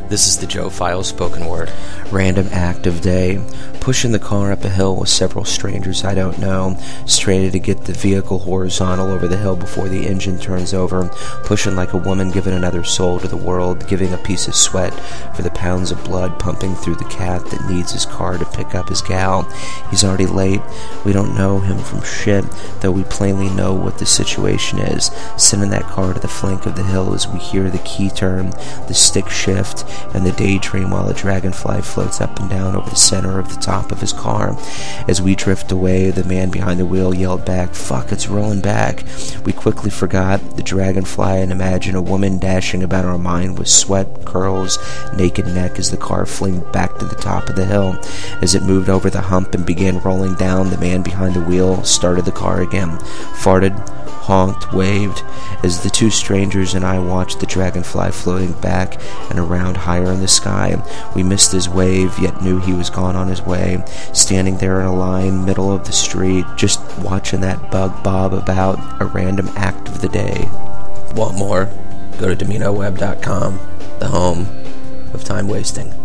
This is the Joe Files spoken word. Random act of day. Pushing the car up a hill with several strangers I don't know. Straining to get the vehicle horizontal over the hill before the engine turns over. Pushing like a woman giving another soul to the world. Giving a piece of sweat for the pounds of blood pumping through the cat that needs his car to pick up his gal. He's already late. We don't know him from shit, though we plainly know what the situation is. Sending that car to the flank of the hill as we hear the key turn, the stick shift, and the daydream while a dragonfly floats up and down over the center of the top of his car. As we drift away, the man behind the wheel yelled back, "Fuck, it's rolling back." We quickly forgot the dragonfly and imagined a woman dashing about our mind with sweat, curls, naked neck as the car flinged back to the top of the hill. As it moved over the hump and began rolling down, the man behind the wheel started the car again, farted, honked, waved, as the two strangers and I watched the dragonfly floating back and around higher in the sky. We missed his wave, yet knew he was gone on his way, standing there in a line, middle of the street, just watching that bug bob about, a random act of the day. Want more? Go to DominoWeb.com, the home of time wasting.